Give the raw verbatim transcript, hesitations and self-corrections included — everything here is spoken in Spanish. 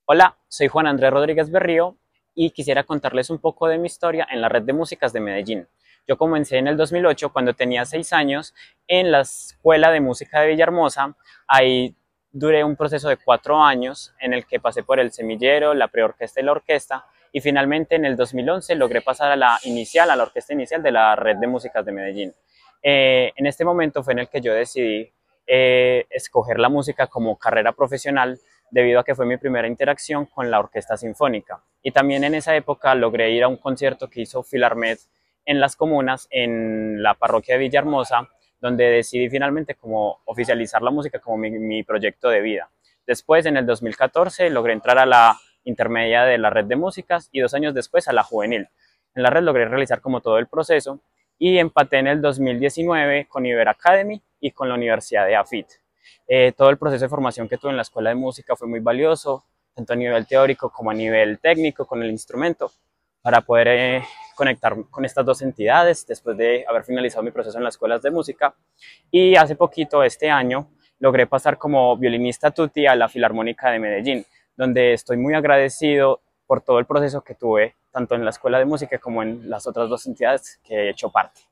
Hola, soy Juan Andrés Rodríguez Berrío y quisiera contarles un poco de mi historia en la Red de Músicas de Medellín. Yo comencé en el dos mil ocho cuando tenía seis años en la Escuela de Música de Villahermosa. Ahí duré un proceso de cuatro años en el que pasé por el semillero, la preorquesta y la orquesta, y finalmente en el dos mil once logré pasar a la inicial, a la orquesta inicial de la Red de Músicas de Medellín. Eh, en este momento fue en el que yo decidí eh, escoger la música como carrera profesional debido a que fue mi primera interacción con la orquesta sinfónica. Y también en esa época logré ir a un concierto que hizo Filarmet en las comunas, en la parroquia de Villahermosa, donde decidí finalmente como oficializar la música como mi, mi proyecto de vida. Después, en el dos mil catorce, logré entrar a la intermedia de la red de músicas y dos años después a la juvenil. En la red logré realizar como todo el proceso y empaté en el dos mil diecinueve con Iber Academy y con la Universidad de AFIT. Eh, todo el proceso de formación que tuve en la escuela de música fue muy valioso, tanto a nivel teórico como a nivel técnico con el instrumento, para poder eh, conectar con estas dos entidades después de haber finalizado mi proceso en las escuelas de música. Y hace poquito, este año, logré pasar como violinista tutti a la Filarmónica de Medellín, donde estoy muy agradecido por todo el proceso que tuve, tanto en la escuela de música como en las otras dos entidades que he hecho parte.